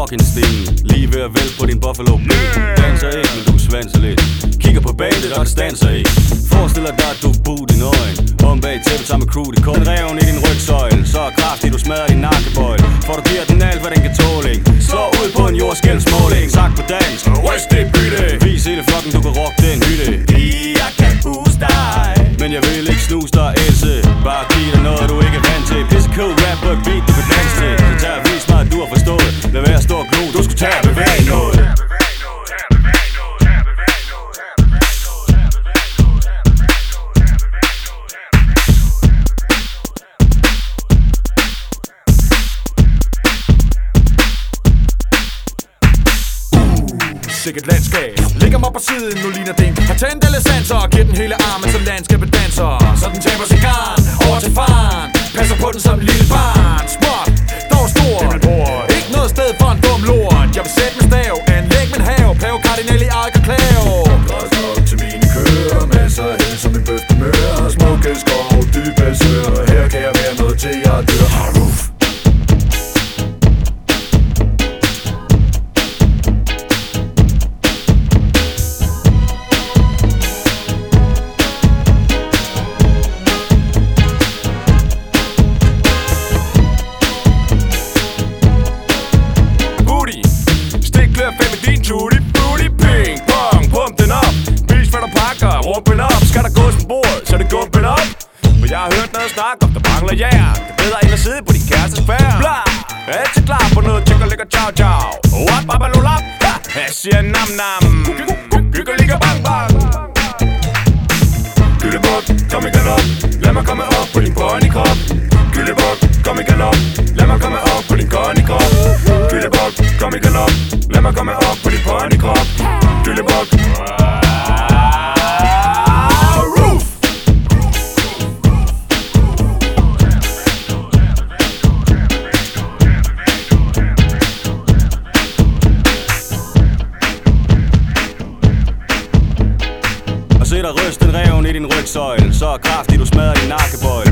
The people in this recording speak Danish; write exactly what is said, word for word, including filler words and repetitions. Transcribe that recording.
fucking stenen. Lige ved at vælte på din Buffalo Bill. Danser ikke, men du svanser lidt. Kigger på bandet, og det stanser ikke. Forestiller dig, at du er budt i nøgen. Om bag tæppet sammen med crew, det kommer reven i din rygsøjle. Så er kraftig, du smadrer din nakkebøjle. For du giver den alt, hvad den kan tåle. Slår ud på en jordskælvsmåling. Sagt på dans, ryst det bytte. Vis hele flokken, du kan rocke den hytte. Jeg kan huske dig, men jeg vil ikke snuse dig, Else. Bare giv dig noget, du ikke er vant til. Pisse cool rap på et beat, du kan danse til. Så tag og vis mig, at du har forstået. Lad være at stå og glo, du skulle tage og bevæge noget. sikkert landskab. Ligger mig på siden, nu ligner den. Har tændt alle sanser og giver den hele armen, så landskabet danser. Så den taber sin garn over til faren. Passer på den som en lille barn. Småt, dog stor. Ikke noget sted for en dum lort. Jeg vil sætte min stav, anlæg min have. Plave kardinal i eget klav. Græs op til mine køer. Masser af hende som en bøf på mør. Smukke skov, dybe søer. Her kan jeg være noget til jeg dør. Haruf. Tutti, booty, ping, pong, pump den op. Vis hvad du pakker, rumpen op. Skal der gås på bordet, så det gumpen op. For jeg har hørt noget snak om, der mangler jær. Det er bedre end at sidde på din kærestes færd. Bla, jeg er altid klar på noget, tjekker ligger ciao ciao. Wap, babalolap, ha, jeg siger nam nam. Hygge ligger bang bang. Gyllebuk, kom igen op. Lad mig komme op på din ponykrop. Gyllebuk, kom igen op. Lad mig komme op på din ponykrop. Gyllebuk, kom igen op. Lad mig komme op på din ponykrop. Gyllebuk. Roof. Og se dig ryste den reven i din rygsøjle. Så kraftig du smadrer din nakkebøjle.